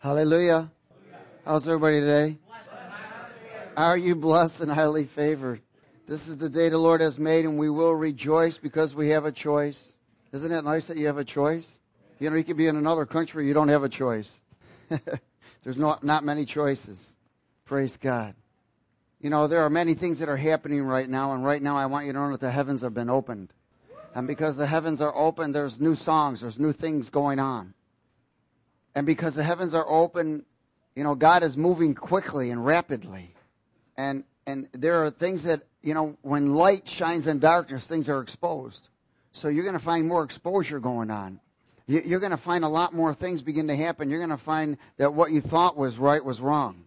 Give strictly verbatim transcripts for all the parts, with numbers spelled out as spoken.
Hallelujah. How's everybody today? Are you blessed and highly favored? This is the day the Lord has made, and we will rejoice because we have a choice. Isn't it nice that you have a choice? You know, you could be in another country, you don't have a choice. There's not, not many choices. Praise God. You know, there are many things that are happening right now, and right now I want you to know that the heavens have been opened. And because the heavens are open, there's new songs, there's new things going on. And because the heavens are open, you know, God is moving quickly and rapidly. And and there are things that, you know, when light shines in darkness, things are exposed. So you're going to find more exposure going on. You're going to find a lot more things begin to happen. You're going to find that what you thought was right was wrong.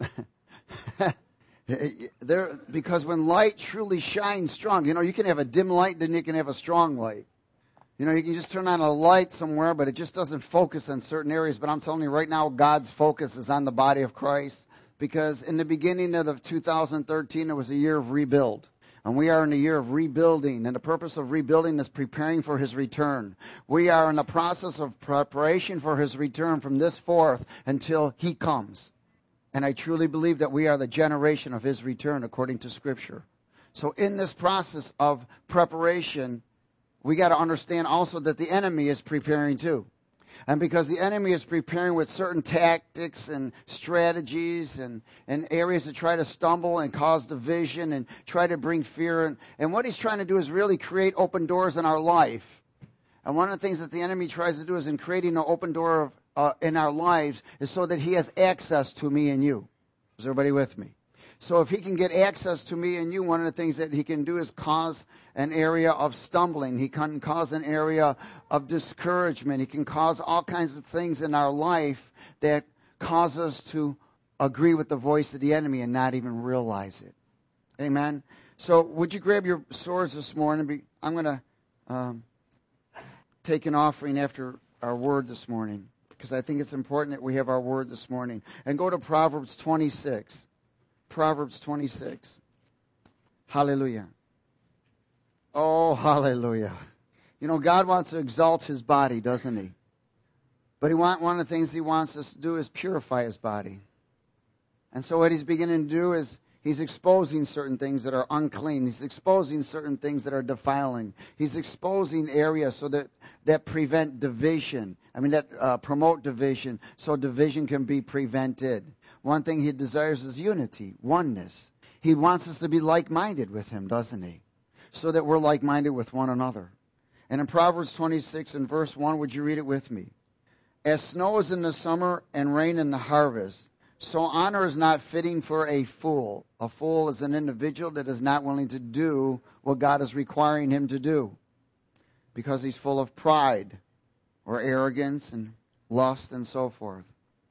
there, because when light truly shines strong, you know, you can have a dim light, then you can have a strong light. You know, you can just turn on a light somewhere, but it just doesn't focus on certain areas. But I'm telling you right now, God's focus is on the body of Christ. Because in the beginning of two thousand thirteen, it was a year of rebuild. And we are in a year of rebuilding. And the purpose of rebuilding is preparing for his return. We are in the process of preparation for his return from this forth until he comes. And I truly believe that we are the generation of his return according to Scripture. So in this process of preparation, we got to understand also that the enemy is preparing too. And because the enemy is preparing with certain tactics and strategies and, and areas to try to stumble and cause division and try to bring fear. And, and what he's trying to do is really create open doors in our life. And one of the things that the enemy tries to do is in creating an open door of, uh, in our lives is so that he has access to me and you. Is everybody with me? So if he can get access to me and you, one of the things that he can do is cause an area of stumbling. He can cause an area of discouragement. He can cause all kinds of things in our life that cause us to agree with the voice of the enemy and not even realize it. Amen? So would you grab your swords this morning? I'm going to um, take an offering after our word this morning because I think it's important that we have our word this morning. And go to Proverbs twenty-six. Proverbs twenty-six. Hallelujah. Oh, hallelujah. You know, God wants to exalt his body, doesn't he? But he want, one of the things he wants us to do is purify his body. And so what he's beginning to do is he's exposing certain things that are unclean. He's exposing certain things that are defiling. He's exposing areas so that, that prevent division. I mean, that uh, promote division so division can be prevented. One thing he desires is unity, oneness. He wants us to be like-minded with him, doesn't he? So that we're like-minded with one another. And in Proverbs twenty-six and verse one, would you read it with me? As snow is in the summer and rain in the harvest, so honor is not fitting for a fool. A fool is an individual that is not willing to do what God is requiring him to do because he's full of pride or arrogance and lust and so forth.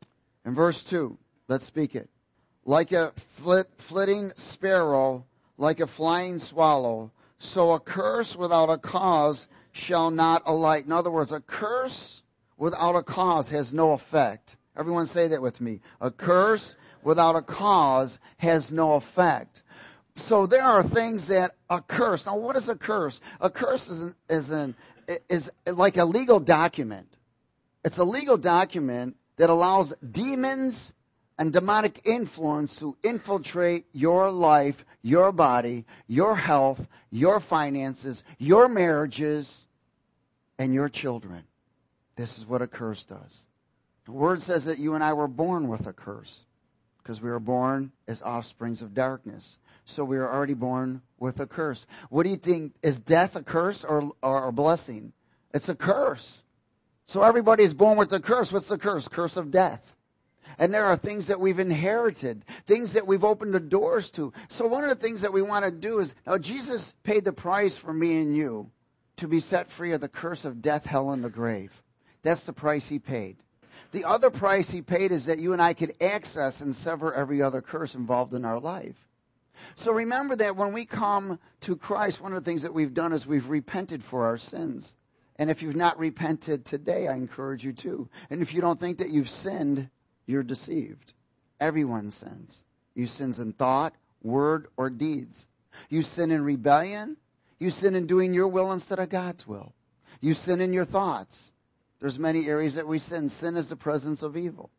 In verse two, let's speak it. Like a flit, flitting sparrow, like a flying swallow, so a curse without a cause shall not alight. In other words, a curse without a cause has no effect. Everyone say that with me. A curse without a cause has no effect. So there are things that a curse. Now, what is a curse? A curse is an, is an is like a legal document. It's a legal document that allows demons and demonic influence to infiltrate your life, your body, your health, your finances, your marriages, and your children. This is what a curse does. The word says that you and I were born with a curse because we were born as offsprings of darkness. So we are already born with a curse. What do you think? Is death a curse or, or a blessing? It's a curse. So everybody is born with a curse. What's the curse? Curse of death. And there are things that we've inherited, things that we've opened the doors to. So one of the things that we want to do is, now Jesus paid the price for me and you to be set free of the curse of death, hell, and the grave. That's the price he paid. The other price he paid is that you and I could access and sever every other curse involved in our life. So remember that when we come to Christ, one of the things that we've done is we've repented for our sins. And if you've not repented today, I encourage you to. And if you don't think that you've sinned, you're deceived. Everyone sins. You sin in thought, word, or deeds. You sin in rebellion. You sin in doing your will instead of God's will. You sin in your thoughts. There's many areas that we sin. Sin is the presence of evil.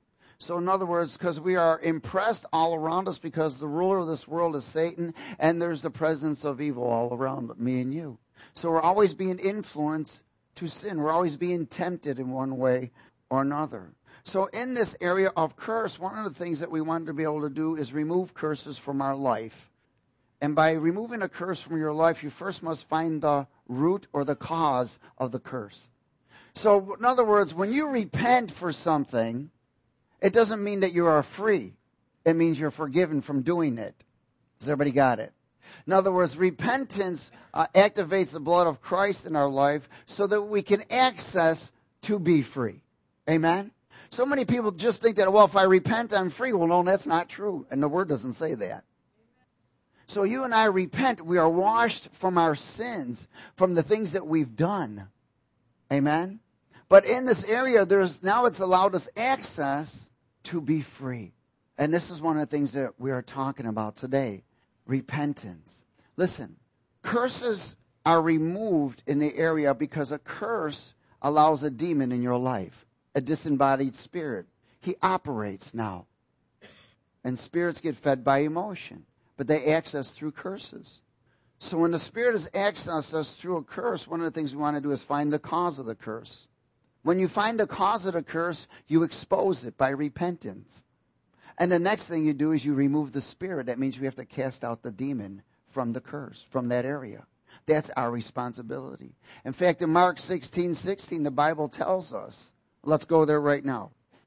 So in other words, because we are impressed all around us because the ruler of this world is Satan, and there's the presence of evil all around me and you. So we're always being influenced to sin. We're always being tempted in one way or another. So in this area of curse, one of the things that we wanted to be able to do is remove curses from our life. And by removing a curse from your life, you first must find the root or the cause of the curse. So in other words, when you repent for something, it doesn't mean that you are free. It means you're forgiven from doing it. Has everybody got it? In other words, repentance uh, activates the blood of Christ in our life so that we can access to be free. Amen? So many people just think that, well, if I repent, I'm free. Well, no, that's not true. And the Word doesn't say that. So you and I repent. We are washed from our sins, from the things that we've done. Amen? But in this area, there's now it's allowed us access to be free. And this is one of the things that we are talking about today. Repentance. Listen, curses are removed in the area because a curse allows a demon in your life, a disembodied spirit. He operates now. And spirits get fed by emotion, but they access through curses. So when the spirit has accessed us through a curse, one of the things we want to do is find the cause of the curse. When you find the cause of the curse, you expose it by repentance. And the next thing you do is you remove the spirit. That means you have to cast out the demon from the curse, from that area. That's our responsibility. In fact, in Mark sixteen sixteen, the Bible tells us. Let's go there right now.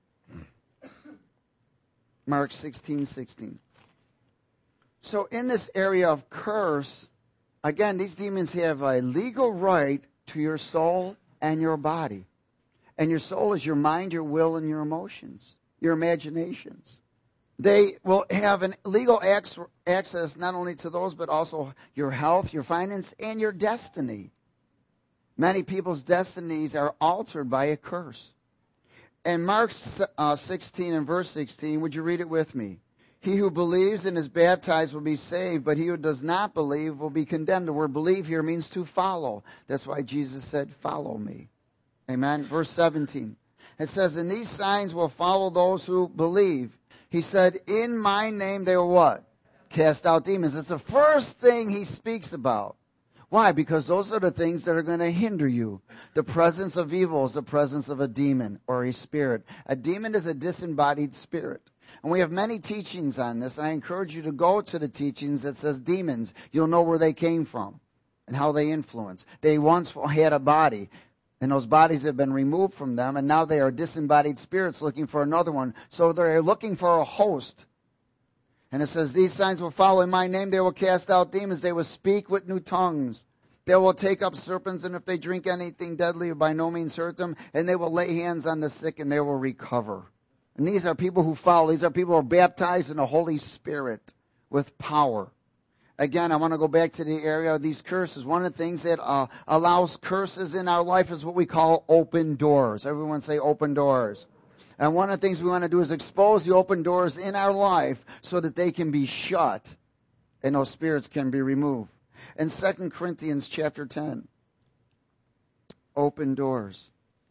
Mark sixteen sixteen. So in this area of curse, again, these demons have a legal right to your soul and your body. And your soul is your mind, your will, and your emotions, your imaginations. They will have an legal access not only to those, but also your health, your finance, and your destiny. Many people's destinies are altered by a curse. In Mark uh, sixteen and verse sixteen, would you read it with me? He who believes and is baptized will be saved, but he who does not believe will be condemned. The word believe here means to follow. That's why Jesus said, follow me. Amen. Verse seventeen. It says, and these signs will follow those who believe. He said, in my name they will what? Cast out demons. It's the first thing he speaks about. Why? Because those are the things that are going to hinder you. The presence of evil is the presence of a demon or a spirit. A demon is a disembodied spirit. And we have many teachings on this. And I encourage you to go to the teachings that says demons. You'll know where they came from and how they influence. They once had a body. And those bodies have been removed from them, and now they are disembodied spirits looking for another one. So they're looking for a host. And it says, these signs will follow in my name. They will cast out demons. They will speak with new tongues. They will take up serpents, and if they drink anything deadly, by no means hurt them. And they will lay hands on the sick, and they will recover. And these are people who follow. These are people who are baptized in the Holy Spirit with power. Again, I want to go back to the area of these curses. One of the things that uh, allows curses in our life is what we call open doors. Everyone say open doors. And one of the things we want to do is expose the open doors in our life so that they can be shut and those spirits can be removed. In Second Corinthians chapter ten, open doors.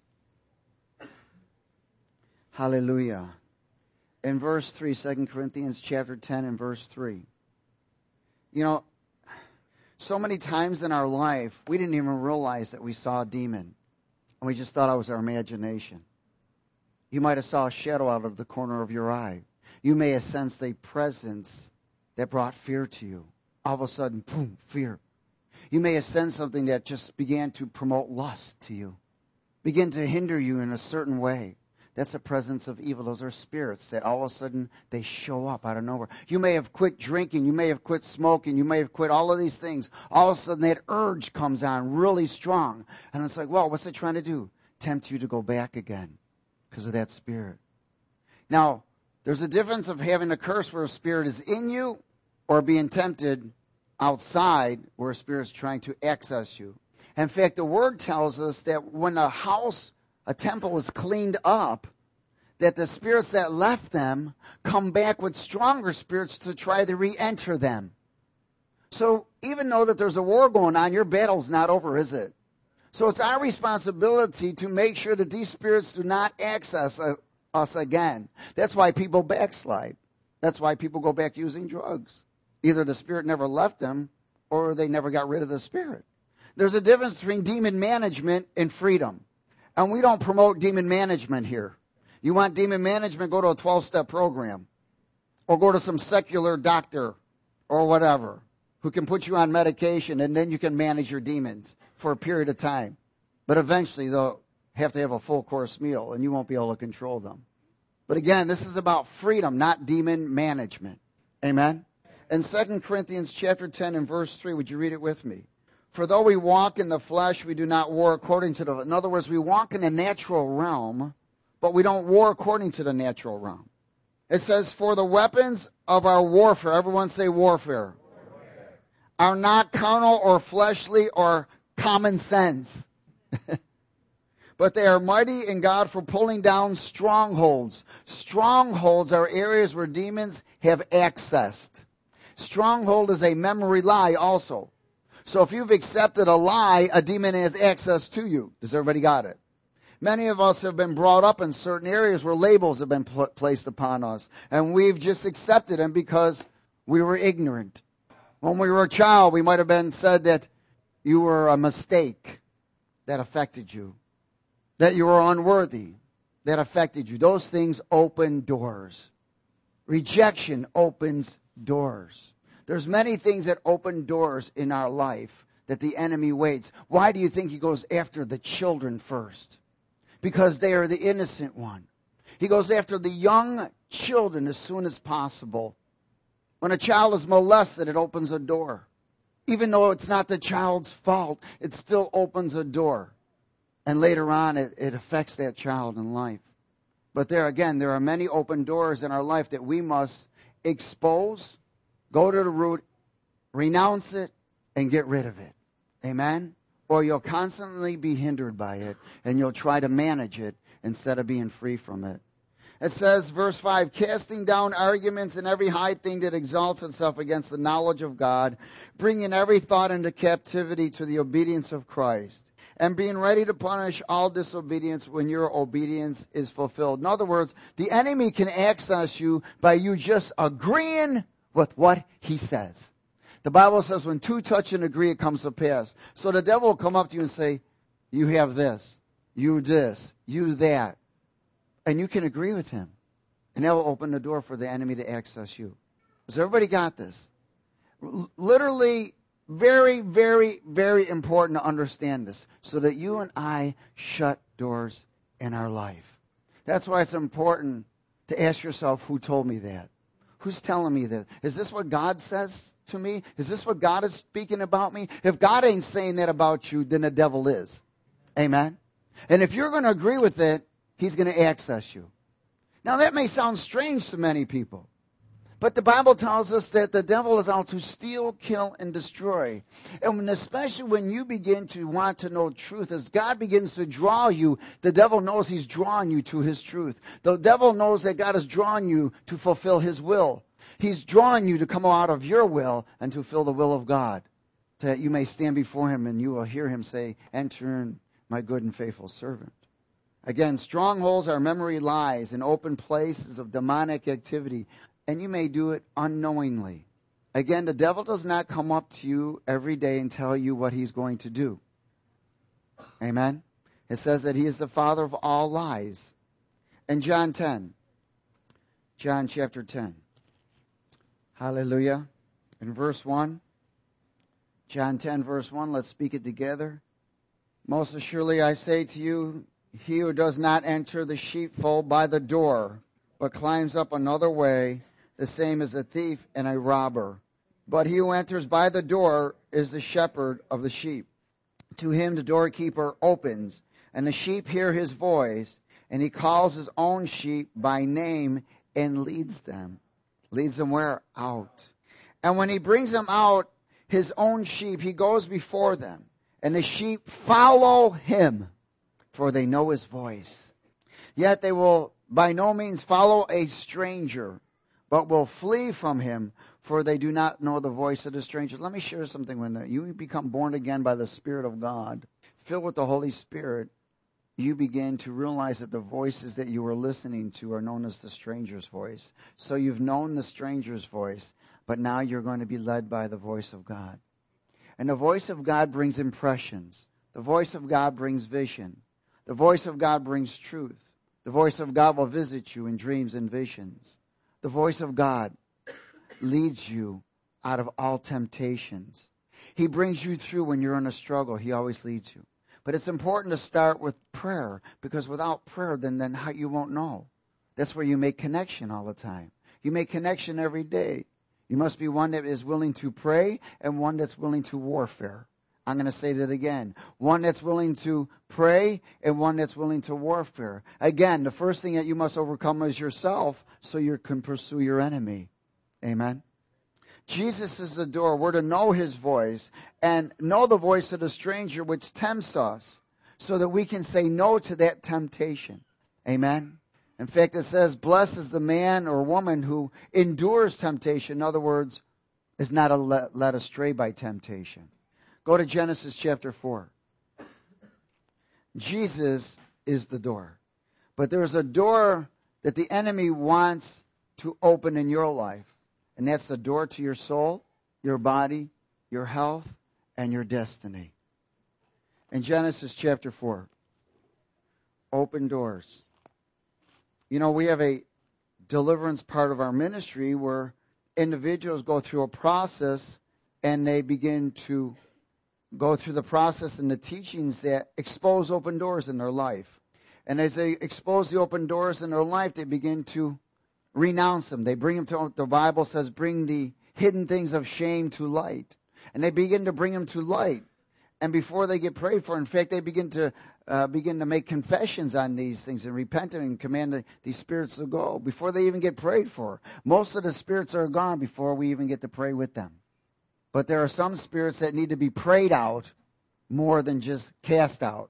Hallelujah. In verse three, Second Corinthians chapter ten and verse three. You know, so many times in our life, we didn't even realize that we saw a demon. And we just thought it was our imagination. You might have saw a shadow out of the corner of your eye. You may have sensed a presence that brought fear to you. All of a sudden, boom, fear. You may have sensed something that just began to promote lust to you. Begin to hinder you in a certain way. That's the presence of evil. Those are spirits that all of a sudden they show up out of nowhere. You may have quit drinking. You may have quit smoking. You may have quit all of these things. All of a sudden that urge comes on really strong. And it's like, well, what's it trying to do? Tempt you to go back again because of that spirit. Now, there's a difference of having a curse where a spirit is in you or being tempted outside where a spirit is trying to access you. In fact, the Word tells us that when a house a temple was cleaned up, that the spirits that left them come back with stronger spirits to try to re-enter them. So even though that there's a war going on, your battle's not over, is it? So it's our responsibility to make sure that these spirits do not access a, us again. That's why people backslide. That's why people go back to using drugs. Either the spirit never left them or they never got rid of the spirit. There's a difference between demon management and freedom. And we don't promote demon management here. You want demon management, go to a twelve-step program. Or go to some secular doctor or whatever who can put you on medication, and then you can manage your demons for a period of time. But eventually they'll have to have a full course meal and you won't be able to control them. But again, this is about freedom, not demon management. Amen? In Second Corinthians chapter ten and verse three, would you read it with me? For though we walk in the flesh, we do not war according to the... In other words, we walk in the natural realm, but we don't war according to the natural realm. It says, for the weapons of our warfare, everyone say warfare, warfare. Are not carnal or fleshly or common sense. But they are mighty in God for pulling down strongholds. Strongholds are areas where demons have accessed. Stronghold is a memory lie also. So if you've accepted a lie, a demon has access to you. Does everybody got it? Many of us have been brought up in certain areas where labels have been pl- placed upon us. And we've just accepted them because we were ignorant. When we were a child, we might have been said that you were a mistake. That affected you. That you were unworthy. That affected you. Those things open doors. Rejection opens doors. There's many things that open doors in our life that the enemy waits. Why do you think he goes after the children first? Because they are the innocent one. He goes after the young children as soon as possible. When a child is molested, it opens a door. Even though it's not the child's fault, it still opens a door. And later on, it, it affects that child in life. But there again, there are many open doors in our life that we must expose, go to the root, renounce it, and get rid of it. Amen? Or you'll constantly be hindered by it, and you'll try to manage it instead of being free from it. It says, verse five, casting down arguments and every high thing that exalts itself against the knowledge of God, bringing every thought into captivity to the obedience of Christ, and being ready to punish all disobedience when your obedience is fulfilled. In other words, the enemy can access you by you just agreeing with what he says. The Bible says when two touch and agree, it comes to pass. So the devil will come up to you and say, you have this, you this, you that. And you can agree with him. And that will open the door for the enemy to access you. Has everybody got this? L- literally, very, very, very important to understand this so that you and I shut doors in our life. That's why it's important to ask yourself, who told me that? Who's telling me that? Is this what God says to me? Is this what God is speaking about me? If God ain't saying that about you, then the devil is. Amen? And if you're going to agree with it, he's going to access you. Now that may sound strange to many people. But the Bible tells us that the devil is out to steal, kill, and destroy. And when, especially when you begin to want to know truth, as God begins to draw you, the devil knows he's drawing you to his truth. The devil knows that God is drawing you to fulfill his will. He's drawing you to come out of your will and to fulfill the will of God, that you may stand before him and you will hear him say, enter in, my good and faithful servant. Again, strongholds are memory lies and open places of demonic activity. And you may do it unknowingly. Again, the devil does not come up to you every day and tell you what he's going to do. Amen? It says that he is the father of all lies. In John ten, John chapter ten. Hallelujah. In verse one, John ten, verse one, let's speak it together. Most assuredly I say to you, he who does not enter the sheepfold by the door, but climbs up another way, the same as a thief and a robber. But he who enters by the door is the shepherd of the sheep. To him the doorkeeper opens, and the sheep hear his voice, and he calls his own sheep by name and leads them. Leads them where? Out. And when he brings them out, his own sheep, he goes before them, and the sheep follow him, for they know his voice. Yet they will by no means follow a stranger, but will flee from him, for they do not know the voice of the stranger. Let me share something with you. You become born again by the Spirit of God, filled with the Holy Spirit. you begin to realize that the voices that you were listening to are known as the stranger's voice. So you've known the stranger's voice, but now you're going to be led by the voice of God. And the voice of God brings impressions. The voice of God brings vision. The voice of God brings truth. The voice of God will visit you in dreams and visions. The voice of God leads you out of all temptations. He brings you through when you're in a struggle. He always leads you. But it's important to start with prayer, because without prayer, then, then how, you won't know. That's where you make connection all the time. You make connection every day. You must be one that is willing to pray and one that's willing to warfare. I'm going to say that again. One that's willing to pray and one that's willing to warfare. Again, the first thing that you must overcome is yourself so you can pursue your enemy. Amen. Jesus is the door. We're to know his voice and know the voice of the stranger which tempts us so that we can say no to that temptation. Amen. In fact, it says, blessed is the man or woman who endures temptation. In other words, is not a let, led astray by temptation. Go to Genesis chapter four. Jesus is the door. But there's a door that the enemy wants to open in your life. And that's the door to your soul, your body, your health, and your destiny. In Genesis chapter four, open doors. You know, we have a deliverance part of our ministry where individuals go through a process and they begin to go through the process and the teachings that expose open doors in their life. And as they expose the open doors in their life, they begin to renounce them. They bring them to, the Bible says, bring the hidden things of shame to light. And they begin to bring them to light. And before they get prayed for, in fact, they begin to uh, begin to make confessions on these things and repent and command the, these spirits to go before they even get prayed for. Most of the spirits are gone before we even get to pray with them. But there are some spirits that need to be prayed out more than just cast out.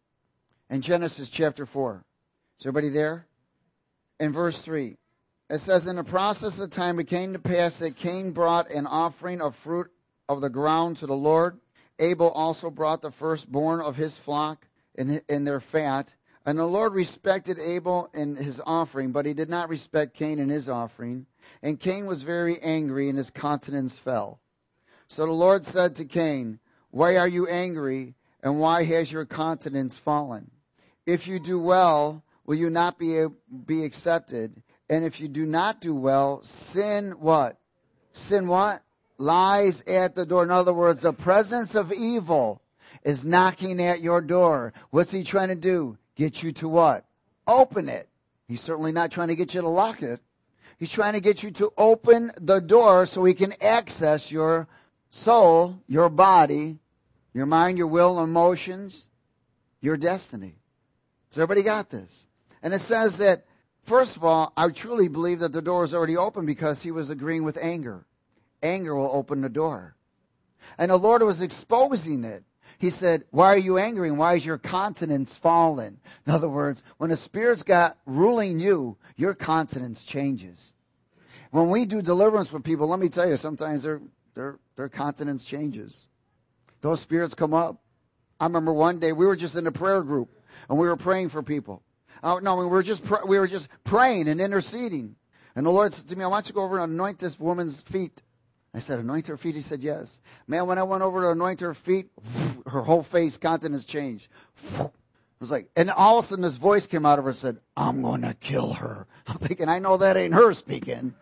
In Genesis chapter four. Is everybody there? In verse three. It says, in the process of time it came to pass that Cain brought an offering of fruit of the ground to the Lord. Abel also brought the firstborn of his flock in, in their fat. And the Lord respected Abel in his offering, but he did not respect Cain in his offering. And Cain was very angry, and his countenance fell. So the Lord said to Cain, why are you angry, and why has your countenance fallen? If you do well, will you not be, be accepted? And if you do not do well, sin what? Sin what? Lies at the door. In other words, the presence of evil is knocking at your door. What's he trying to do? Get you to what? Open it. He's certainly not trying to get you to lock it. He's trying to get you to open the door so he can access your soul, your body, your mind, your will, emotions, your destiny. So everybody got this? And it says that, first of all, I truly believe that the door is already open because he was agreeing with anger. Anger will open the door. And the Lord was exposing it. He said, why are you angry and why is your countenance fallen? In other words, when the Spirit's got ruling you, your countenance changes. When we do deliverance with people, let me tell you, sometimes their their their countenance changes. Those spirits come up. I remember one day we were just in a prayer group and we were praying for people. Oh, no, we were just pr- we were just praying and interceding. And the Lord said to me, I want you to go over and anoint this woman's feet. I said, anoint her feet? He said, yes. Man, when I went over to anoint her feet, her whole face, countenance changed. It was like, and all of a sudden this voice came out of her and said, I'm going to kill her. I'm thinking, I know that ain't her speaking.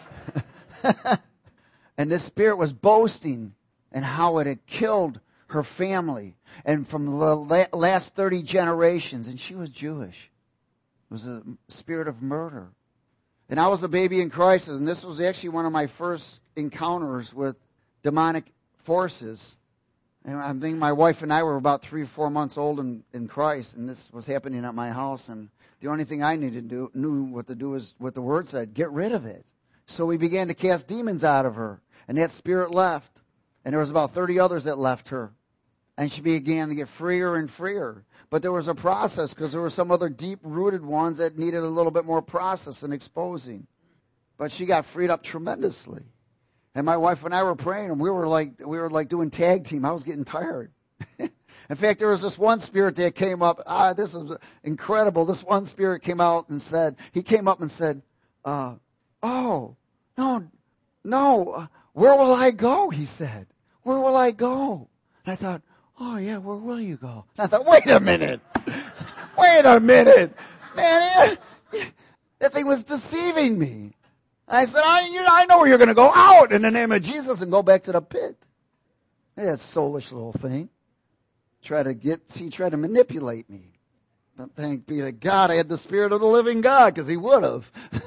And this spirit was boasting and how it had killed her family and from the last thirty generations. And she was Jewish. It was a spirit of murder. And I was a baby in Christ, and this was actually one of my first encounters with demonic forces. And I think my wife and I were about three or four months old in, in Christ, and this was happening at my house. And the only thing I needed to do, knew what to do was what the Word said, get rid of it. So we began to cast demons out of her, and that spirit left. And there was about thirty others that left her. And she began to get freer and freer. But there was a process because there were some other deep-rooted ones that needed a little bit more process and exposing. But she got freed up tremendously. And my wife and I were praying, and we were like we were like doing tag team. I was getting tired. In fact, there was this one spirit that came up. Ah, this was incredible. This one spirit came out and said, he came up and said, uh, oh, no, no, uh, where will I go? He said, where will I go? And I thought, oh, yeah, where will you go? And I thought, wait a minute. Wait a minute. Man, that thing was deceiving me. I said, I, you know, I know where you're going to go, out in the name of Jesus, and go back to the pit. Hey, that soulish little thing. Try to get, see, try to manipulate me. But thank be to God I had the Spirit of the living God, because he would have.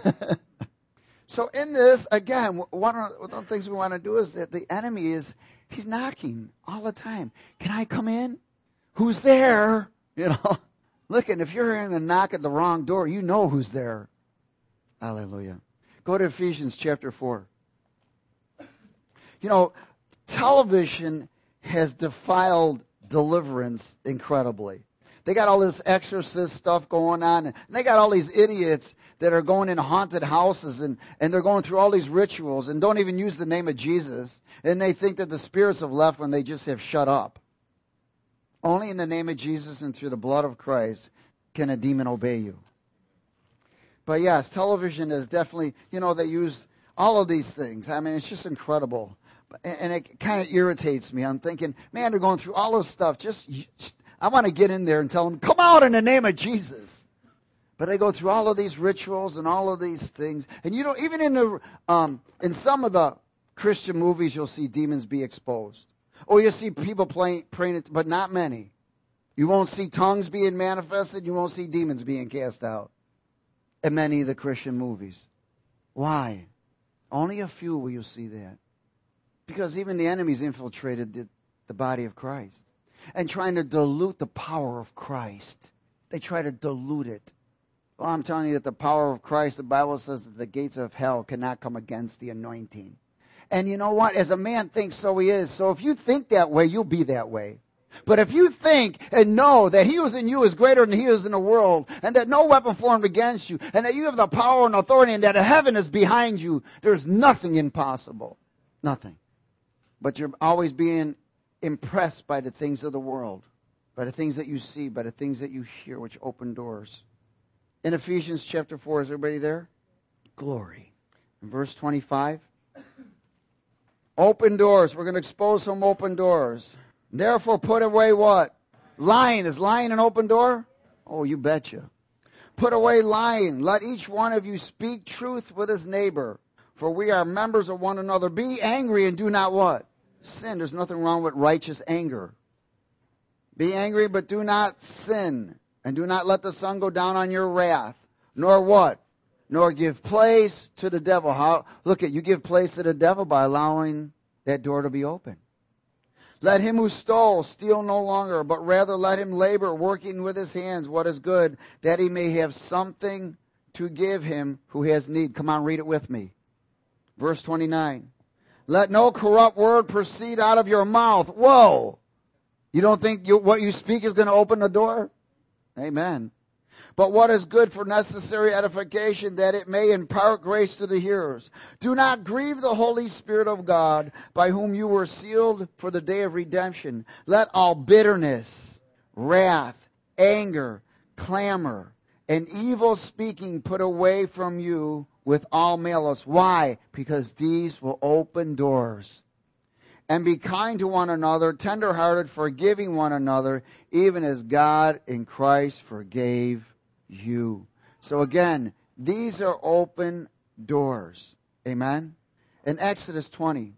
So in this, again, one of the things we want to do is that the enemy is, he's knocking all the time. Can I come in? Who's there? You know, look, and if you're hearing a knock at the wrong door, you know who's there. Hallelujah. Go to Ephesians chapter four. You know, television has defiled deliverance incredibly. They got all this exorcist stuff going on, and they got all these idiots that are going in haunted houses, and, and they're going through all these rituals and don't even use the name of Jesus, and they think that the spirits have left when they just have shut up. Only in the name of Jesus and through the blood of Christ can a demon obey you. But yes, television is definitely, you know, they use all of these things. I mean, it's just incredible. And it kind of irritates me. I'm thinking, man, they're going through all this stuff. Just, just I want to get in there and tell them, come out in the name of Jesus. But they go through all of these rituals and all of these things. And you know, even in the um, in some of the Christian movies, you'll see demons be exposed. Or you'll see people playing, praying it, but not many. You won't see tongues being manifested. You won't see demons being cast out in many of the Christian movies. Why? Only a few will you see that. Because even the enemy's infiltrated the, the body of Christ. And trying to dilute the power of Christ. They try to dilute it. Well, I'm telling you that the power of Christ, the Bible says that the gates of hell cannot come against the anointing. And you know what? As a man thinks, so he is. So if you think that way, you'll be that way. But if you think and know that he who is in you is greater than he is in the world, and that no weapon formed against you, and that you have the power and authority, and that heaven is behind you, there's nothing impossible. Nothing. But you're always being impressed by the things of the world, by the things that you see, by the things that you hear, which open doors. In Ephesians chapter four, is everybody there? Glory. In verse twenty-five. Open doors. We're going to expose some open doors. Therefore, put away what? Lying. Is lying an open door? Oh, you betcha. Put away lying. Let each one of you speak truth with his neighbor, for we are members of one another. Be angry and do not what? Sin. There's nothing wrong with righteous anger. Be angry, but do not sin. And do not let the sun go down on your wrath. Nor what? Nor give place to the devil. How? Look at, you give place to the devil by allowing that door to be open. Let him who stole steal no longer, but rather let him labor, working with his hands what is good, that he may have something to give him who has need. Come on, read it with me. Verse twenty-nine. Let no corrupt word proceed out of your mouth. Whoa! You don't think you, what you speak is going to open the door? Amen. But what is good for necessary edification, that it may impart grace to the hearers. Do not grieve the Holy Spirit of God, by whom you were sealed for the day of redemption. Let all bitterness, wrath, anger, clamor, and evil speaking put away from you with all malice. Why? Because these will open doors. And be kind to one another, tenderhearted, forgiving one another, even as God in Christ forgave you. So again, these are open doors. Amen? In Exodus twenty.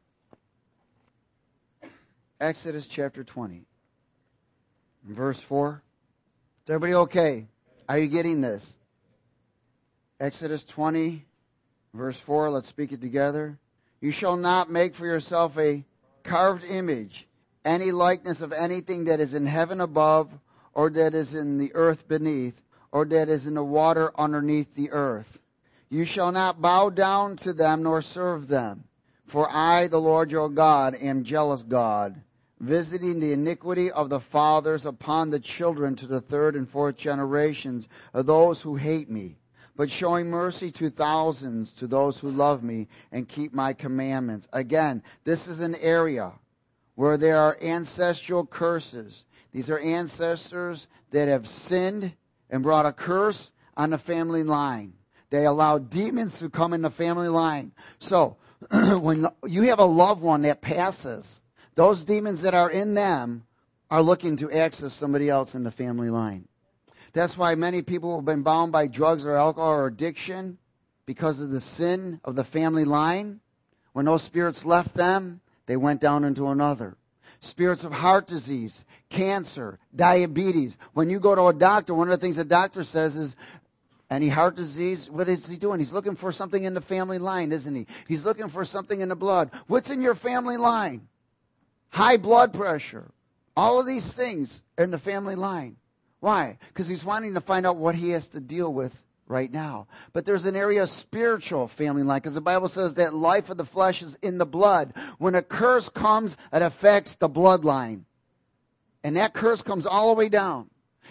Exodus chapter twenty. Verse four. Is everybody okay? Are you getting this? Exodus twenty, verse four. Let's speak it together. You shall not make for yourself a carved image, any likeness of anything that is in heaven above, or that is in the earth beneath, or that is in the water underneath the earth. You shall not bow down to them nor serve them. For I, the Lord your God, am jealous God, visiting the iniquity of the fathers upon the children to the third and fourth generations of those who hate me, but showing mercy to thousands to those who love me and keep my commandments. Again, this is an area where there are ancestral curses. These are ancestors that have sinned and brought a curse on the family line. They allow demons to come in the family line. So when you have a loved one that passes, those demons that are in them are looking to access somebody else in the family line. That's why many people have been bound by drugs or alcohol or addiction because of the sin of the family line. When those spirits left them, they went down into another. Spirits of heart disease, cancer, diabetes. When you go to a doctor, one of the things the doctor says is, any heart disease, what is he doing? He's looking for something in the family line, isn't he? He's looking for something in the blood. What's in your family line? High blood pressure. All of these things are in the family line. Why? Because he's wanting to find out what he has to deal with right now. But there's an area of spiritual family line, because the Bible says that life of the flesh is in the blood. When a curse comes, it affects the bloodline. And that curse comes all the way down.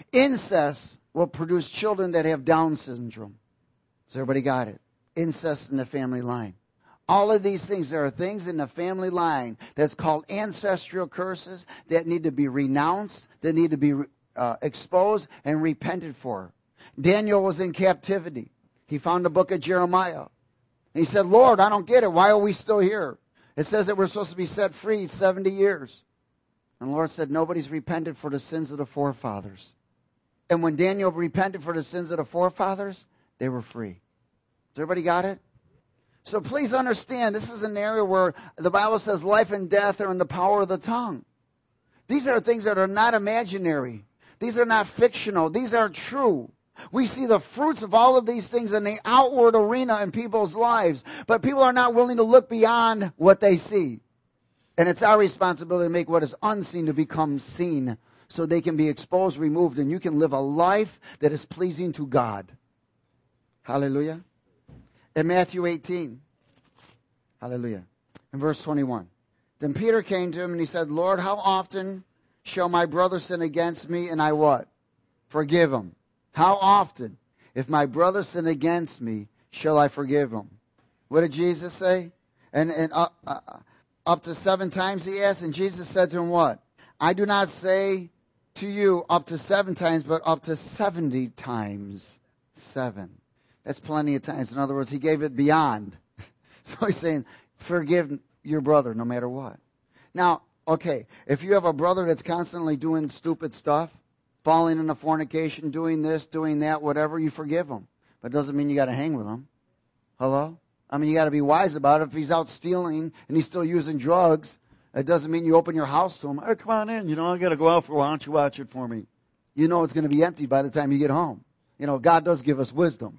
Incest will produce children that have Down syndrome. So everybody got it? Incest in the family line. All of these things, there are things in the family line that's called ancestral curses that need to be renounced, that need to be uh, exposed and repented for. Daniel was in captivity. He found the book of Jeremiah. He said, Lord, I don't get it. Why are we still here? It says that we're supposed to be set free seventy years. And the Lord said, nobody's repented for the sins of the forefathers. And when Daniel repented for the sins of the forefathers, they were free. Has everybody got it? So please understand, this is an area where the Bible says life and death are in the power of the tongue. These are things that are not imaginary. These are not fictional. These are true. We see the fruits of all of these things in the outward arena in people's lives. But people are not willing to look beyond what they see. And it's our responsibility to make what is unseen to become seen, so they can be exposed, removed, and you can live a life that is pleasing to God. Hallelujah. In Matthew eighteen, hallelujah, in verse twenty-one, then Peter came to him and he said, Lord, how often shall my brother sin against me and I what? Forgive him. How often, if my brother sin against me, shall I forgive him? What did Jesus say? And, and up, uh, up to seven times he asked, and Jesus said to him what? I do not say to you up to seven times, but up to seventy times seven. That's plenty of times. In other words, he gave it beyond. So he's saying, forgive your brother no matter what. Now, okay, if you have a brother that's constantly doing stupid stuff, falling into fornication, doing this, doing that, whatever, you forgive him. But it doesn't mean you got to hang with him. Hello? I mean, you got to be wise about it. If he's out stealing and he's still using drugs, it doesn't mean you open your house to him. Hey, come on in. You know, I got to go out for a while. Why don't you watch it for me? You know it's going to be empty by the time you get home. You know, God does give us wisdom.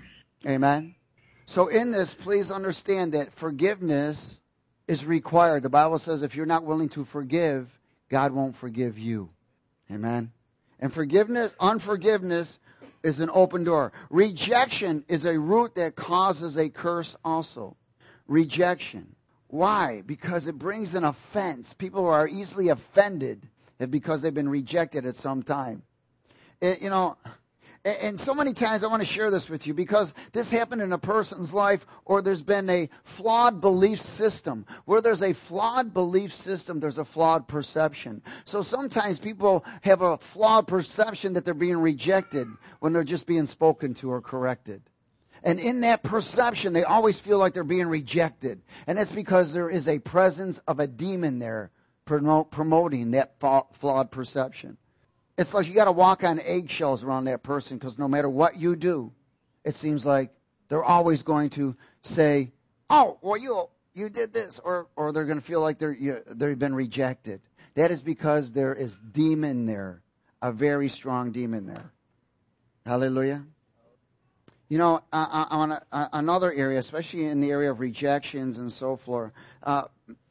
Amen? So in this, please understand that forgiveness is required. The Bible says if you're not willing to forgive, God won't forgive you. Amen? And forgiveness, unforgiveness is an open door. Rejection is a root that causes a curse also. Rejection. Why? Because it brings an offense. People are easily offended because they've been rejected at some time. It, you know, and so many times I want to share this with you because this happened in a person's life, or there's been a flawed belief system. Where there's a flawed belief system, there's a flawed perception. So sometimes people have a flawed perception that they're being rejected when they're just being spoken to or corrected. And in that perception, they always feel like they're being rejected. And that's because there is a presence of a demon there promoting that flawed perception. It's like you got to walk on eggshells around that person, because no matter what you do, it seems like they're always going to say, oh, well, you you did this, or or they're going to feel like they're you, they've been rejected. That is because there is demon there, a very strong demon there. Hallelujah. You know, I, I, I want uh, another area, especially in the area of rejections and so forth, uh,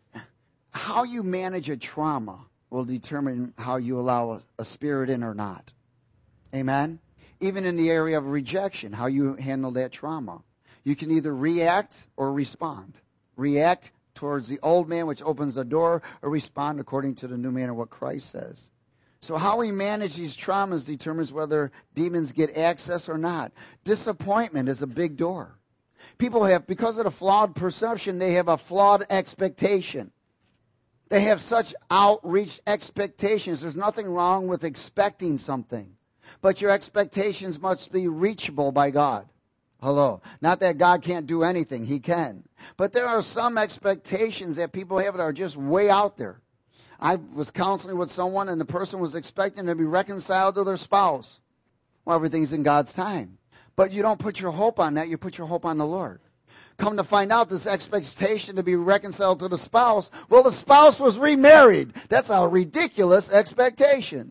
how you manage a trauma will determine how you allow a, a spirit in or not. Amen? Even in the area of rejection, how you handle that trauma. You can either react or respond. React towards the old man, which opens the door, or respond according to the new man of what Christ says. So how we manage these traumas determines whether demons get access or not. Disappointment is a big door. People have, because of the flawed perception, they have a flawed expectation. They have such outreach expectations. There's nothing wrong with expecting something, but your expectations must be reachable by God. Hello. Not that God can't do anything. He can. But there are some expectations that people have that are just way out there. I was counseling with someone, and the person was expecting to be reconciled to their spouse. Well, everything's in God's time. But you don't put your hope on that. You put your hope on the Lord. Come to find out, this expectation to be reconciled to the spouse, well, the spouse was remarried. That's a ridiculous expectation.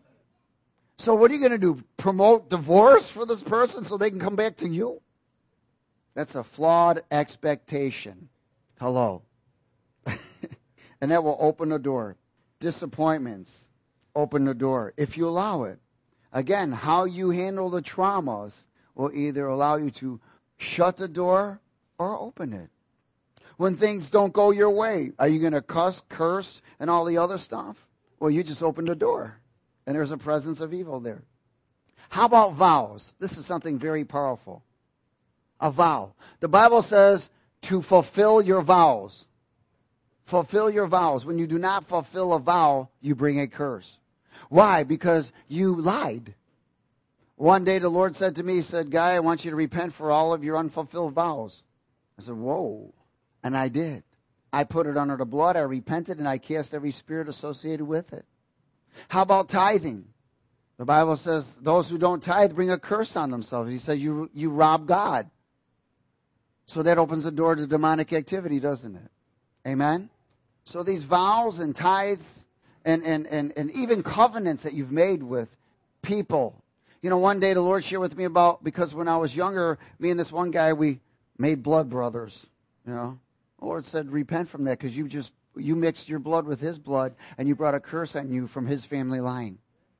So what are you going to do? Promote divorce for this person so they can come back to you? That's a flawed expectation. Hello. And that will open the door. Disappointments open the door if you allow it. Again, how you handle the traumas will either allow you to shut the door or open it. When things don't go your way, are you going to cuss, curse, and all the other stuff? Well, you just open the door, and there's a presence of evil there. How about vows? This is something very powerful. A vow. The Bible says to fulfill your vows. Fulfill your vows. When you do not fulfill a vow, you bring a curse. Why? Because you lied. One day the Lord said to me, he said, Guy, I want you to repent for all of your unfulfilled vows. I said, whoa. And I did. I put it under the blood. I repented, and I cast every spirit associated with it. How about tithing? The Bible says those who don't tithe bring a curse on themselves. He said you, you rob God. So that opens the door to demonic activity, doesn't it? Amen? So these vows and tithes and, and, and, and even covenants that you've made with people. You know, one day the Lord shared with me about, because when I was younger, me and this one guy, we made blood brothers. You know, the Lord said, repent from that, because you just, you mixed your blood with his blood, and you brought a curse on you from his family line.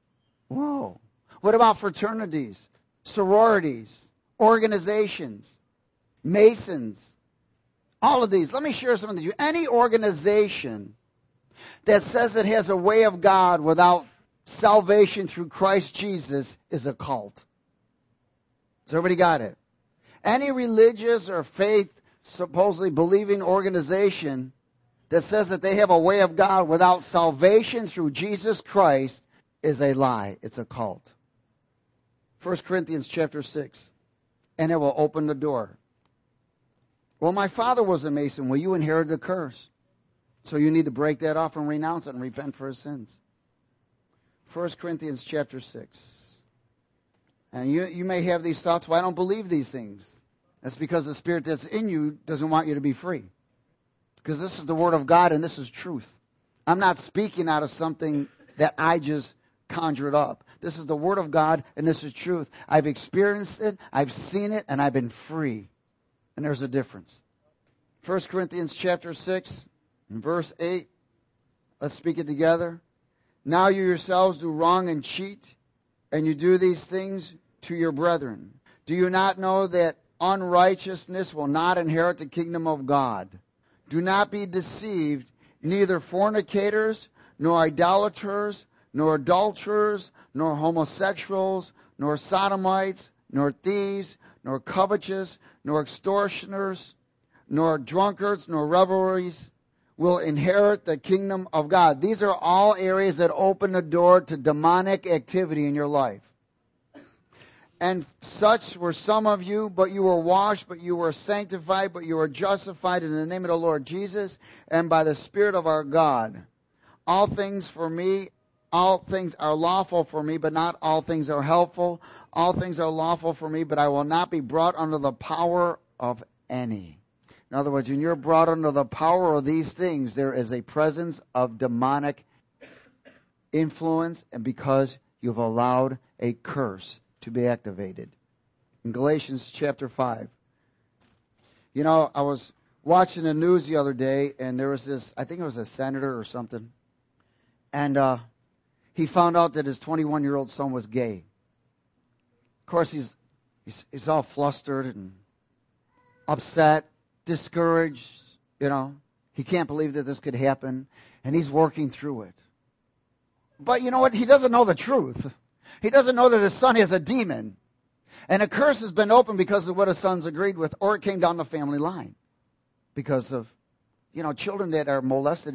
Whoa. What about fraternities, sororities, organizations, Masons? All of these. Let me share something with you. Any organization that says it has a way of God without salvation through Christ Jesus is a cult. Has everybody got it? Any religious or faith supposedly believing organization that says that they have a way of God without salvation through Jesus Christ is a lie. It's a cult. First Corinthians chapter six. And it will open the door. Well, my father was a Mason. Well, you inherited the curse. So you need to break that off and renounce it and repent for his sins. First Corinthians chapter six. And you, you may have these thoughts, well, I don't believe these things. That's because the spirit that's in you doesn't want you to be free. Because this is the word of God and this is truth. I'm not speaking out of something that I just conjured up. This is the word of God and this is truth. I've experienced it, I've seen it, and I've been free. And there's a difference. First Corinthians chapter six and verse eight. Let's speak it together. Now you yourselves do wrong and cheat, and you do these things to your brethren. Do you not know that unrighteousness will not inherit the kingdom of God? Do not be deceived, neither fornicators, nor idolaters, nor adulterers, nor homosexuals, nor sodomites, nor thieves, nor covetous, nor extortioners, nor drunkards, nor revelries will inherit the kingdom of God. These are all areas that open the door to demonic activity in your life. And such were some of you, but you were washed, but you were sanctified, but you were justified in the name of the Lord Jesus and by the Spirit of our God. All things for me, all things are lawful for me, but not all things are helpful. All things are lawful for me, but I will not be brought under the power of any. In other words, when you're brought under the power of these things, there is a presence of demonic influence, and because you've allowed a curse to be activated. In Galatians chapter five. You know, I was watching the news the other day, and there was this, I think it was a senator or something, and uh, he found out that his twenty-one-year-old son was gay. Of course, he's, he's, he's all flustered and upset, discouraged, you know. He can't believe that this could happen, and he's working through it. But you know what? He doesn't know the truth. He doesn't know that his son has a demon. And a curse has been opened because of what his sons agreed with, or it came down the family line. Because of, you know, children that are molested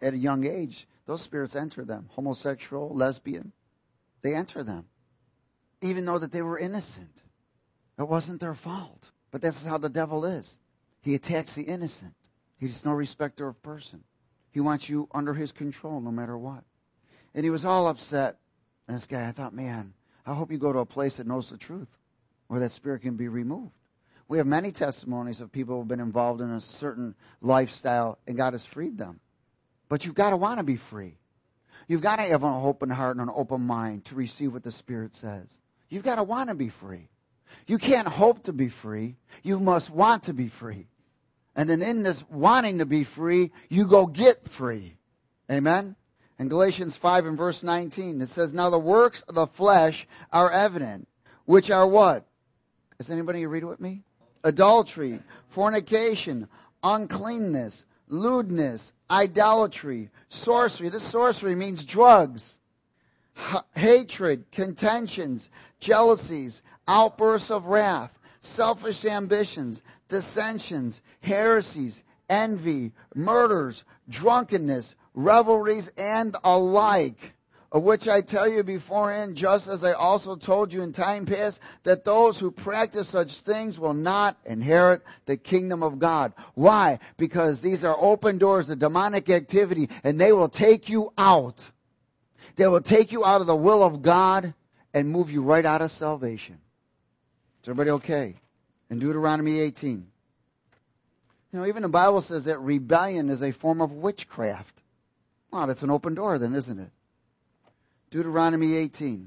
at a young age, those spirits enter them. Homosexual, lesbian, they enter them. Even though that they were innocent. It wasn't their fault. But that's how the devil is. He attacks the innocent. He's no respecter of person. He wants you under his control no matter what. And he was all upset. And this guy, I thought, man, I hope you go to a place that knows the truth, where that spirit can be removed. We have many testimonies of people who have been involved in a certain lifestyle and God has freed them. But you've got to want to be free. You've got to have an open heart and an open mind to receive what the Spirit says. You've got to want to be free. You can't hope to be free. You must want to be free. And then in this wanting to be free, you go get free. Amen? In Galatians five and verse nineteen, it says, now the works of the flesh are evident, which are what? Does anybody read it with me? Adultery, fornication, uncleanness, lewdness, idolatry, sorcery. This sorcery means drugs, H- hatred, contentions, jealousies, outbursts of wrath, selfish ambitions, dissensions, heresies, envy, murders, drunkenness, revelries, and alike, of which I tell you beforehand, just as I also told you in time past, that those who practice such things will not inherit the kingdom of God. Why? Because these are open doors to demonic activity, and they will take you out. They will take you out of the will of God and move you right out of salvation. Is everybody okay? In Deuteronomy eighteen. You know, even the Bible says that rebellion is a form of witchcraft. Well, that's an open door then, isn't it? Deuteronomy eighteen.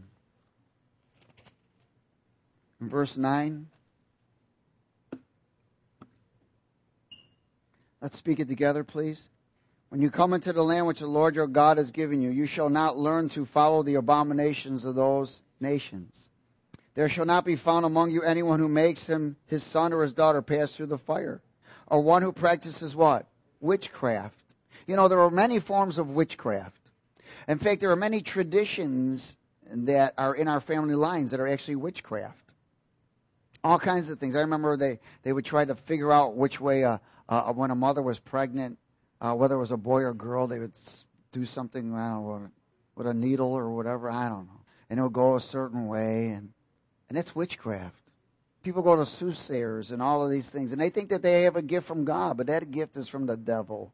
In verse nine. Let's speak it together, please. When you come into the land which the Lord your God has given you, you shall not learn to follow the abominations of those nations. There shall not be found among you anyone who makes him, his son or his daughter, pass through the fire, or one who practices what? Witchcraft. You know, there are many forms of witchcraft. In fact, there are many traditions that are in our family lines that are actually witchcraft. All kinds of things. I remember they, they would try to figure out which way, uh, uh, when a mother was pregnant, uh, whether it was a boy or girl, they would do something, I don't know, with a needle or whatever, I don't know. And it would go a certain way, and, and it's witchcraft. People go to soothsayers and all of these things, and they think that they have a gift from God, but that gift is from the devil.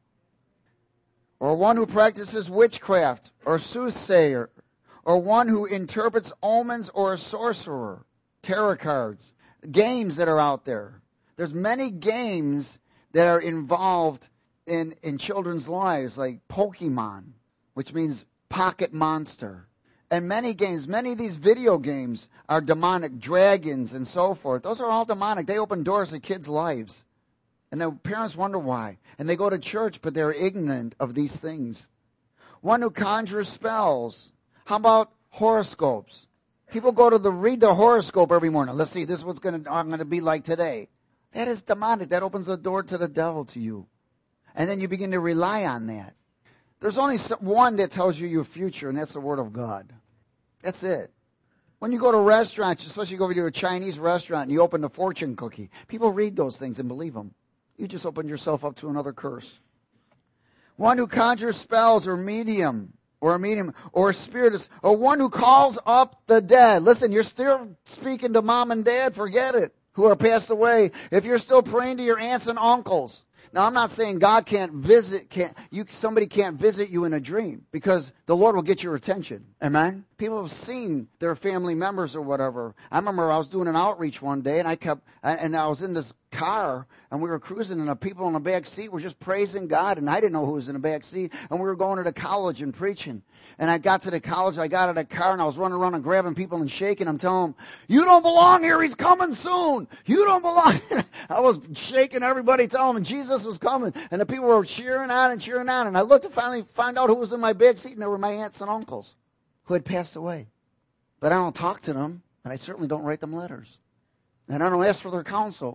Or one who practices witchcraft, or soothsayer, or one who interprets omens, or a sorcerer, tarot cards, games that are out there. There's many games that are involved in, in children's lives, like Pokemon, which means pocket monster. And many games, many of these video games are demonic, dragons and so forth. Those are all demonic. They open doors to kids' lives. And the parents wonder why. And they go to church, but they're ignorant of these things. One who conjures spells. How about horoscopes? People go to the read the horoscope every morning. Let's see, this is what's going to I'm going to be like today. That is demonic. That opens the door to the devil to you. And then you begin to rely on that. There's only one that tells you your future, and that's the Word of God. That's it. When you go to restaurants, especially go over to a Chinese restaurant and you open the fortune cookie, people read those things and believe them. You just opened yourself up to another curse. One who conjures spells, or medium, or a medium, or a spiritist, or one who calls up the dead. Listen, you're still speaking to mom and dad, forget it, who are passed away. If you're still praying to your aunts and uncles. Now, I'm not saying God can't visit, can't you? Somebody can't visit you in a dream, because the Lord will get your attention. Amen? People have seen their family members or whatever. I remember I was doing an outreach one day, and I kept, and I was in this car, and we were cruising, and the people in the back seat were just praising God, and I didn't know who was in the back seat, and we were going to the college and preaching. And I got to the college, I got out of the car, and I was running around and grabbing people and shaking them, telling them, you don't belong here, he's coming soon. You don't belong here. I was shaking everybody, telling them Jesus was coming. And the people were cheering on and cheering on. And I looked to finally find out who was in my back seat, and they were my aunts and uncles who had passed away. But I don't talk to them, and I certainly don't write them letters. And I don't ask for their counsel.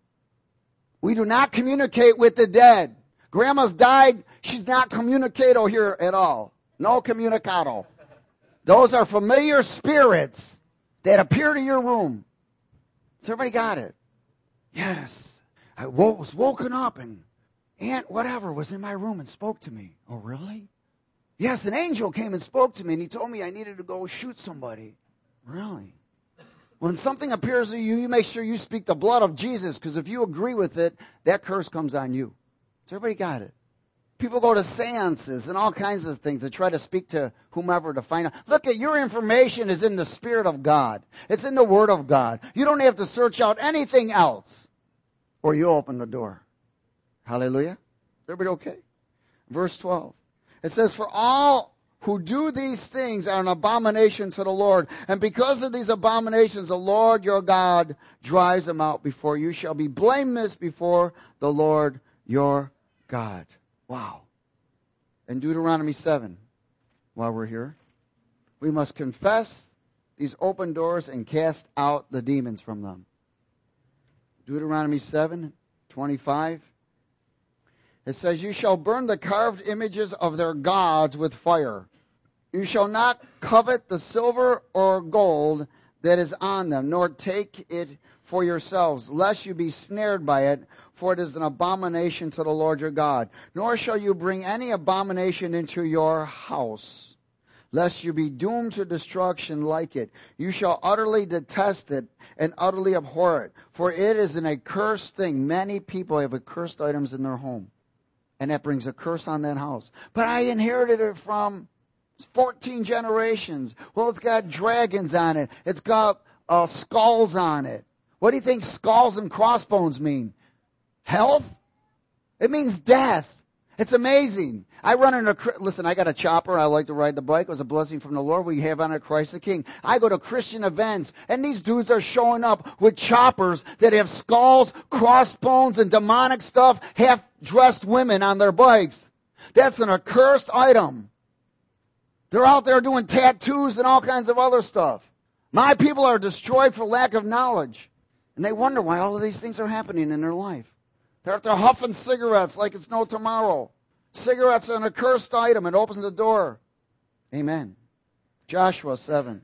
We do not communicate with the dead. Grandma's died, she's not communicado here at all. No communicado. Those are familiar spirits that appear to your room. So everybody got it? Yes. I was woken up and Aunt whatever was in my room and spoke to me. Oh, really? Yes, an angel came and spoke to me, and he told me I needed to go shoot somebody. Really? When something appears to you, you make sure you speak the blood of Jesus, because if you agree with it, that curse comes on you. So everybody got it? People go to seances and all kinds of things to try to speak to whomever to find out. Look, at your information is in the Spirit of God. It's in the Word of God. You don't have to search out anything else, or you open the door. Hallelujah. Everybody okay? Verse twelve. It says, for all who do these things are an abomination to the Lord. And because of these abominations, the Lord your God drives them out before you. You shall be blameless before the Lord your God. Wow. And Deuteronomy seven, while we're here, we must confess these open doors and cast out the demons from them. Deuteronomy seven, twenty-five. It says, you shall burn the carved images of their gods with fire. You shall not covet the silver or gold that is on them, nor take it for yourselves, lest you be snared by it, for it is an abomination to the Lord your God. Nor shall you bring any abomination into your house, lest you be doomed to destruction like it. You shall utterly detest it and utterly abhor it, for it is an accursed thing. Many people have accursed items in their home, and that brings a curse on that house. But I inherited it from fourteen generations. Well, it's got dragons on it. It's got uh, skulls on it. What do you think skulls and crossbones mean? Health? It means death. It's amazing. I run into, listen, I got a chopper. I like to ride the bike. It was a blessing from the Lord. We have on it Christ the King. I go to Christian events, and these dudes are showing up with choppers that have skulls, crossbones, and demonic stuff, half-dressed women on their bikes. That's an accursed item. They're out there doing tattoos and all kinds of other stuff. My people are destroyed for lack of knowledge. And they wonder why all of these things are happening in their life. They're out there huffing cigarettes like it's no tomorrow. Cigarettes are an accursed item. It opens the door. Amen. Joshua seven.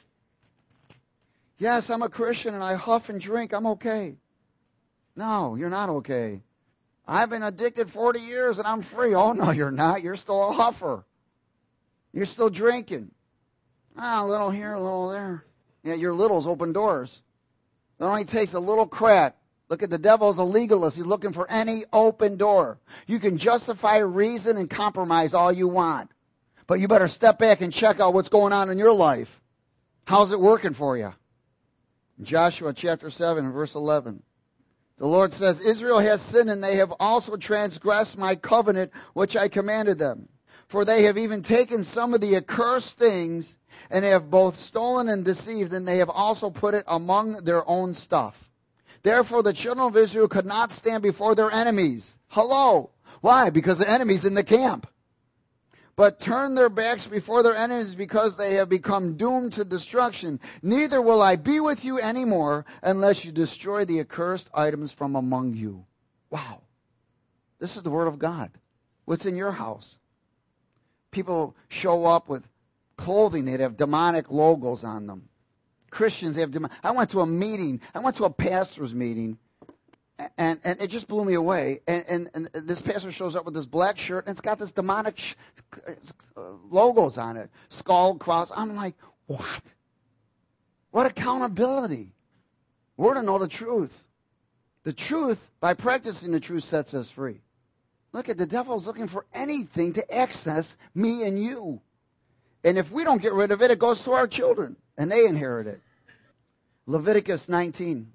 Yes, I'm a Christian and I huff and drink. I'm okay. No, you're not okay. I've been addicted forty years and I'm free. Oh, no, you're not. You're still a huffer. You're still drinking. Ah, a little here, a little there. Yeah, your littles open doors. It only takes a little crack. Look at the devil's a legalist. He's looking for any open door. You can justify, reason, and compromise all you want. But you better step back and check out what's going on in your life. How's it working for you? Joshua chapter seven, verse eleven. The Lord says, Israel has sinned, and they have also transgressed my covenant, which I commanded them. For they have even taken some of the accursed things, and they have both stolen and deceived, and they have also put it among their own stuff. Therefore the children of Israel could not stand before their enemies. Hello. Why? Because the enemy's in the camp. But turn their backs before their enemies, because they have become doomed to destruction. Neither will I be with you anymore unless you destroy the accursed items from among you. Wow. This is the word of God. What's in your house? People show up with clothing that have demonic logos on them. Christians have demonic. I went to a meeting. I went to a pastor's meeting, and, and it just blew me away. And, and, and this pastor shows up with this black shirt, and it's got this demonic sh- uh, logos on it. Skull, cross. I'm like, what? What accountability. We're to know the truth. The truth, by practicing the truth, sets us free. Look at the devil's looking for anything to access me and you. And if we don't get rid of it, it goes to our children, and they inherit it. Leviticus nineteen.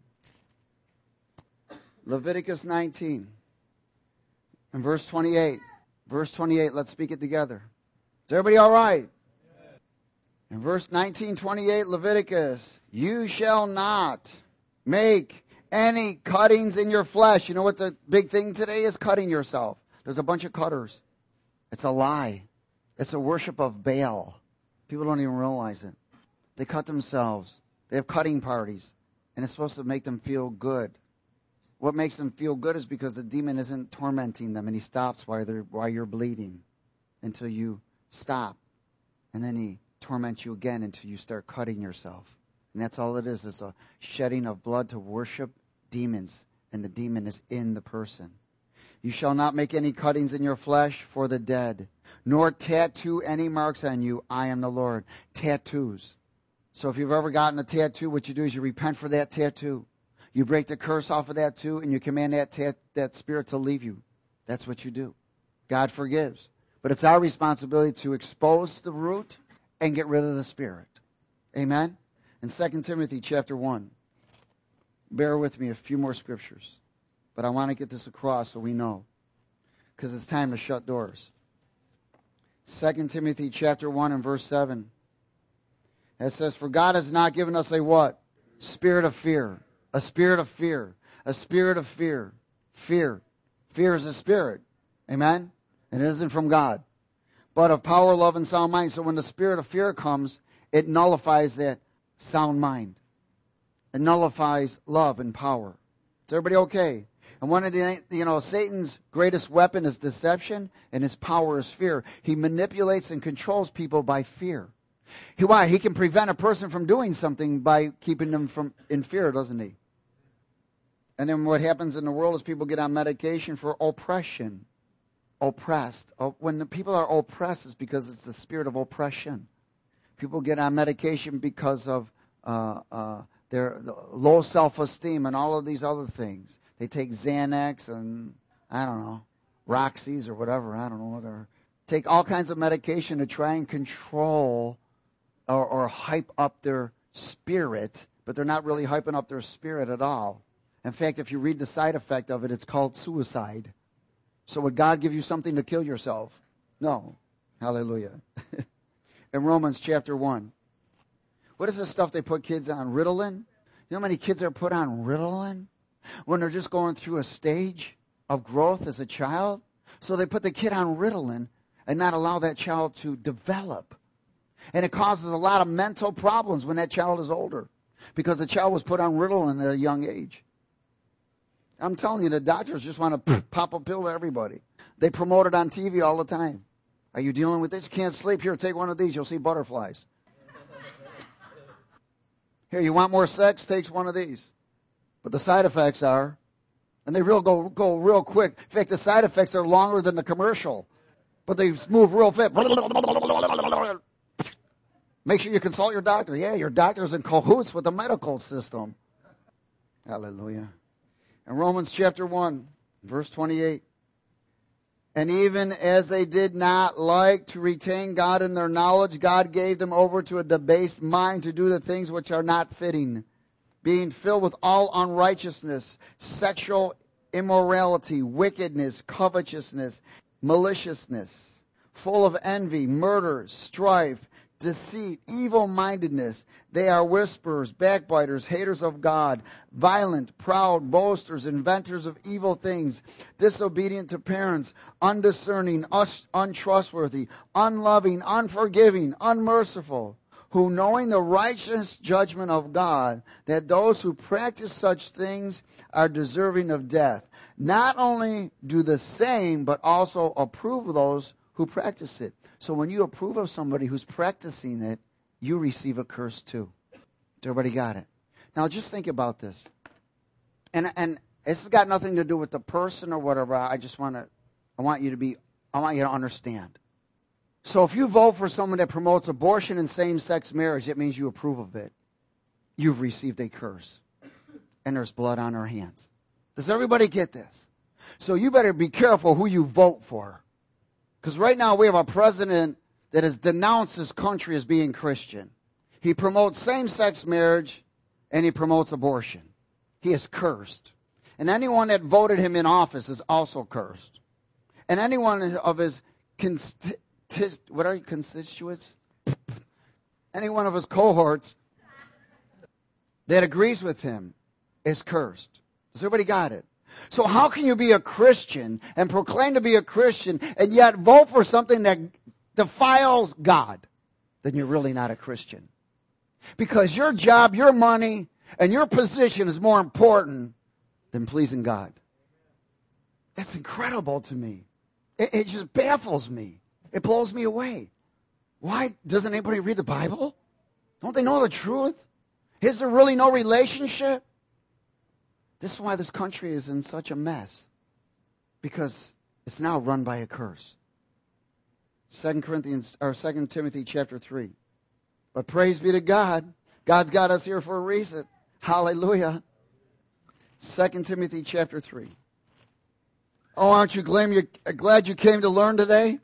Leviticus nineteen. And verse twenty-eight. Verse twenty-eight, let's speak it together. Is everybody all right? In verse nineteen, twenty-eight, Leviticus, you shall not make any cuttings in your flesh. You know what the big thing today is? Cutting yourself. There's a bunch of cutters. It's a lie. It's a worship of Baal. People don't even realize it. They cut themselves. They have cutting parties. And it's supposed to make them feel good. What makes them feel good is because the demon isn't tormenting them, and he stops while, they're, while you're bleeding until you stop. And then he torments you again until you start cutting yourself. And that's all it is. It's a shedding of blood to worship demons. And the demon is in the person. You shall not make any cuttings in your flesh for the dead, nor tattoo any marks on you. I am the Lord. Tattoos. So if you've ever gotten a tattoo, what you do is you repent for that tattoo. You break the curse off of that too, and you command that tat- that spirit to leave you. That's what you do. God forgives. But it's our responsibility to expose the root and get rid of the spirit. Amen? In Second Timothy chapter one, bear with me a few more scriptures. But I want to get this across so we know. Because it's time to shut doors. Second Timothy chapter one and verse seven. It says, for God has not given us a what? Spirit of fear. A spirit of fear. A spirit of fear. Fear. Fear is a spirit. Amen? And it isn't from God. But of power, love, and sound mind. So when the spirit of fear comes, it nullifies that sound mind. It nullifies love and power. Is everybody okay? And one of the, you know, Satan's greatest weapon is deception, and his power is fear. He manipulates and controls people by fear. He, why? He can prevent a person from doing something by keeping them from in fear, doesn't he? And then what happens in the world is people get on medication for oppression. Oppressed. When the people are oppressed, it's because it's the spirit of oppression. People get on medication because of uh, uh, their low self-esteem and all of these other things. They take Xanax and, I don't know, Roxy's or whatever, I don't know, whatever. Take all kinds of medication to try and control or, or hype up their spirit, but they're not really hyping up their spirit at all. In fact, if you read the side effect of it, it's called suicide. So would God give you something to kill yourself? No. Hallelujah. In Romans chapter one. What is the stuff they put kids on? Ritalin? You know how many kids are put on Ritalin? When they're just going through a stage of growth as a child. So they put the kid on Ritalin and not allow that child to develop. And it causes a lot of mental problems when that child is older. Because the child was put on Ritalin at a young age. I'm telling you, the doctors just want to pop a pill to everybody. They promote it on T V all the time. Are you dealing with this? You can't sleep? Here, take one of these. You'll see butterflies. Here, you want more sex? Take one of these. But the side effects are, and they real go go real quick. In fact, the side effects are longer than the commercial. But they move real fast. Make sure you consult your doctor. Yeah, your doctor's in cahoots with the medical system. Hallelujah. In Romans chapter one, verse twenty-eight. And even as they did not like to retain God in their knowledge, God gave them over to a debased mind to do the things which are not fitting, being filled with all unrighteousness, sexual immorality, wickedness, covetousness, maliciousness, full of envy, murder, strife, deceit, evil-mindedness. They are whisperers, backbiters, haters of God, violent, proud, boasters, inventors of evil things, disobedient to parents, undiscerning, us- untrustworthy, unloving, unforgiving, unmerciful, who knowing the righteous judgment of God, that those who practice such things are deserving of death, not only do the same, but also approve of those who practice it. So when you approve of somebody who's practicing it, you receive a curse too. Everybody got it? Now just think about this. And and this has got nothing to do with the person or whatever. I just want to, I want you to be, I want you to understand. So if you vote for someone that promotes abortion and same-sex marriage, it means you approve of it. You've received a curse. And there's blood on our hands. Does everybody get this? So you better be careful who you vote for. Because right now we have a president that has denounced his country as being Christian. He promotes same-sex marriage and he promotes abortion. He is cursed. And anyone that voted him in office is also cursed. And anyone of his const- what are you, constituents? Any one of his cohorts that agrees with him is cursed. Has everybody got it? So how can you be a Christian and proclaim to be a Christian and yet vote for something that defiles God? Then you're really not a Christian. Because your job, your money, and your position is more important than pleasing God. That's incredible to me. It, it just baffles me. It blows me away. Why doesn't anybody read the Bible? Don't they know the truth? Is there really no relationship? This is why this country is in such a mess. because it's now run by a curse. Second Corinthians or Second Timothy chapter three. But praise be to God. God's got us here for a reason. Hallelujah. Second Timothy chapter three. Oh, aren't you glad you, glad you came to learn today?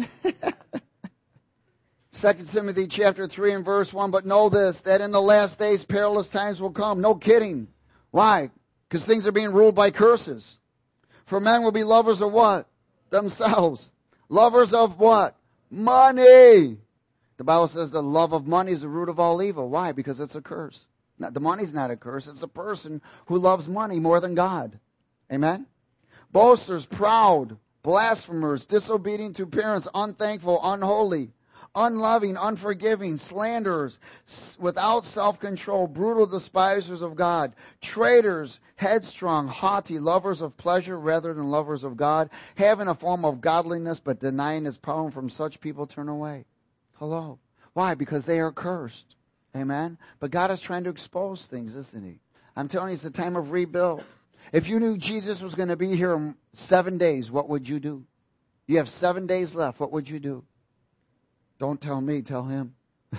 Second Timothy chapter three and verse one. But know this, that in the last days perilous times will come. No kidding. Why? Because things are being ruled by curses. For men will be lovers of what? Themselves. Lovers of what? Money. The Bible says the love of money is the root of all evil. Why? Because it's a curse. Now, the money's not a curse. It's a person who loves money more than God. Amen? Boasters, proud, blasphemers, disobedient to parents, unthankful, unholy, unloving, unforgiving, slanderers, without self-control, brutal despisers of God, traitors, headstrong, haughty, lovers of pleasure rather than lovers of God, having a form of godliness but denying its power. From such people turn away. Hello. Why? Because they are cursed. Amen? But God is trying to expose things, isn't he? I'm telling you, it's a time of rebuild. If you knew Jesus was going to be here in seven days, what would you do? You have seven days left. What would you do? Don't tell me, tell him.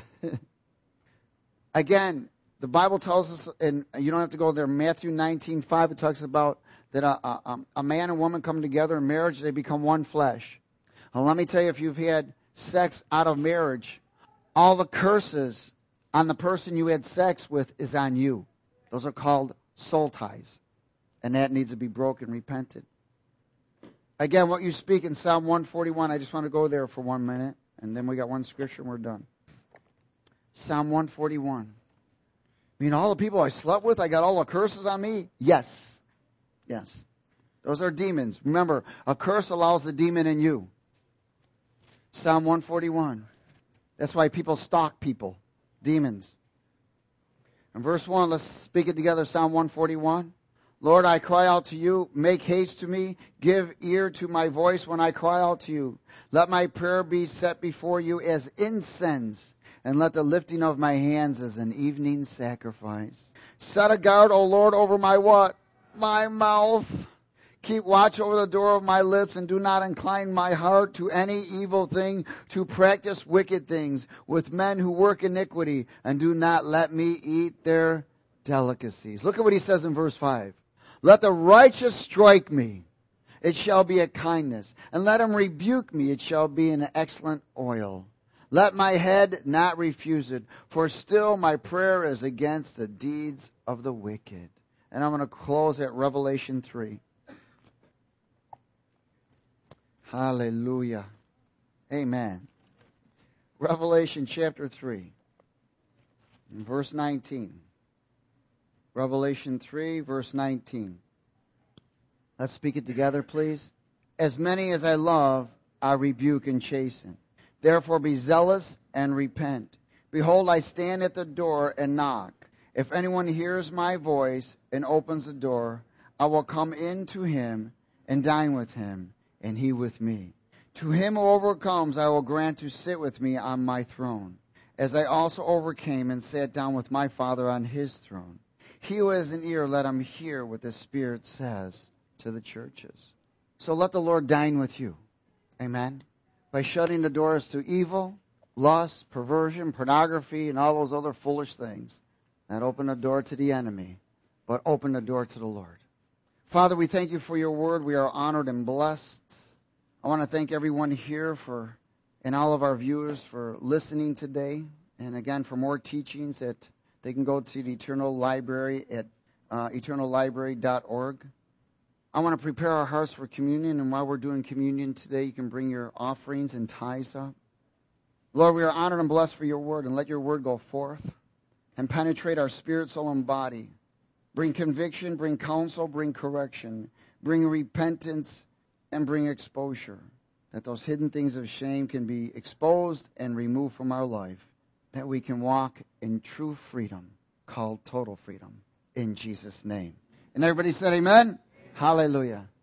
Again, the Bible tells us, and you don't have to go there, Matthew nineteen five, it talks about that a, a, a man and woman come together in marriage, they become one flesh. Well, let me tell you, if you've had sex out of marriage, all the curses on the person you had sex with is on you. Those are called soul ties. And that needs to be broken, repented. Again, what you speak in Psalm one forty-one, I just want to go there for one minute. And then we got one scripture and we're done. Psalm one forty-one. I mean, all the people I slept with, I got all the curses on me? Yes. Yes. Those are demons. Remember, a curse allows the demon in you. Psalm one forty-one. That's why people stalk people. Demons. In verse one, let's speak it together. Psalm one forty-one. Lord, I cry out to you. Make haste to me. Give ear to my voice when I cry out to you. Let my prayer be set before you as incense, and let the lifting of my hands as an evening sacrifice. Set a guard, O Lord, over my what? My mouth. Keep watch over the door of my lips, and do not incline my heart to any evil thing, to practice wicked things with men who work iniquity, and do not let me eat their delicacies. Look at what he says in verse five. Let the righteous strike me, it shall be a kindness, and let him rebuke me, it shall be an excellent oil. Let my head not refuse it, for still my prayer is against the deeds of the wicked. And I'm going to close at Revelation three. Hallelujah. Amen. Revelation chapter three, verse nineteen. Revelation three, verse nineteen. Let's speak it together, please. As many as I love, I rebuke and chasten. Therefore be zealous and repent. Behold, I stand at the door and knock. If anyone hears my voice and opens the door, I will come in to him and dine with him, and he with me. To him who overcomes, I will grant to sit with me on my throne, as I also overcame and sat down with my Father on his throne. He who has an ear, let him hear what the Spirit says to the churches. So let the Lord dine with you. Amen. By shutting the doors to evil, lust, perversion, pornography, and all those other foolish things. Not open the door to the enemy, but open the door to the Lord. Father, we thank you for your word. We are honored and blessed. I want to thank everyone here for, and all of our viewers for listening today. And again, for more teachings that they can go to the Eternal Library at uh, eternal library dot org. I want to prepare our hearts for communion, and while we're doing communion today, you can bring your offerings and tithes up. Lord, we are honored and blessed for your word, and let your word go forth and penetrate our spirit, soul, and body. Bring conviction, bring counsel, bring correction, bring repentance, and bring exposure, that those hidden things of shame can be exposed and removed from our life, that we can walk in true freedom, called total freedom, in Jesus' name. And everybody said amen? Hallelujah.